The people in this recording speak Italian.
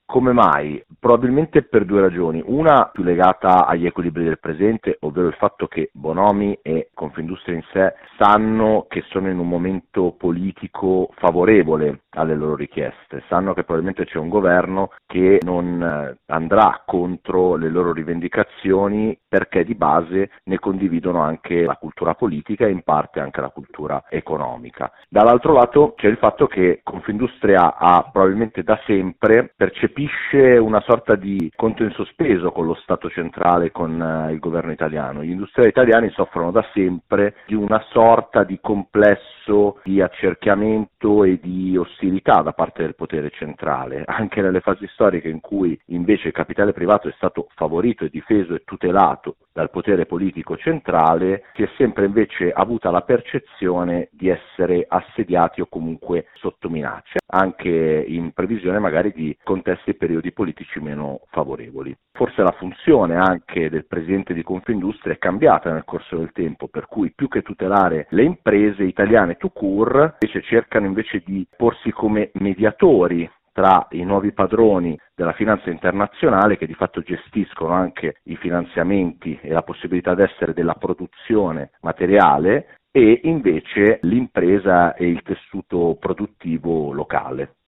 Come mai? Probabilmente per due ragioni. Una più legata agli equilibri del presente, ovvero il fatto che Bonomi e Confindustria in sé sanno che sono in un momento politico favorevole alle loro richieste, sanno che probabilmente c'è un governo che non andrà contro le loro rivendicazioni perché di base ne condividono anche la cultura politica e in parte anche la cultura economica. Dall'altro lato c'è il fatto che Confindustria ha probabilmente da sempre percepisce una sorta di conto in sospeso con lo Stato centrale, con il governo italiano. Gli industriali italiani soffrono da sempre di una sorta di complesso di accerchiamento e di ostilità da parte del potere centrale, anche nelle fasi storiche in cui invece il capitale privato è stato favorito e difeso e tutelato dal potere politico centrale, si è sempre invece avuta la percezione di essere assediati o comunque sotto minaccia, anche in previsione magari di contesti e periodi politici meno favorevoli. Forse la funzione anche del presidente di Confindustria è cambiata nel corso del tempo, per cui più che tutelare le imprese italiane tout court, invece cercano invece di porsi come mediatori tra i nuovi padroni della finanza internazionale che di fatto gestiscono anche i finanziamenti e la possibilità d'essere della produzione materiale e invece l'impresa e il tessuto produttivo locale.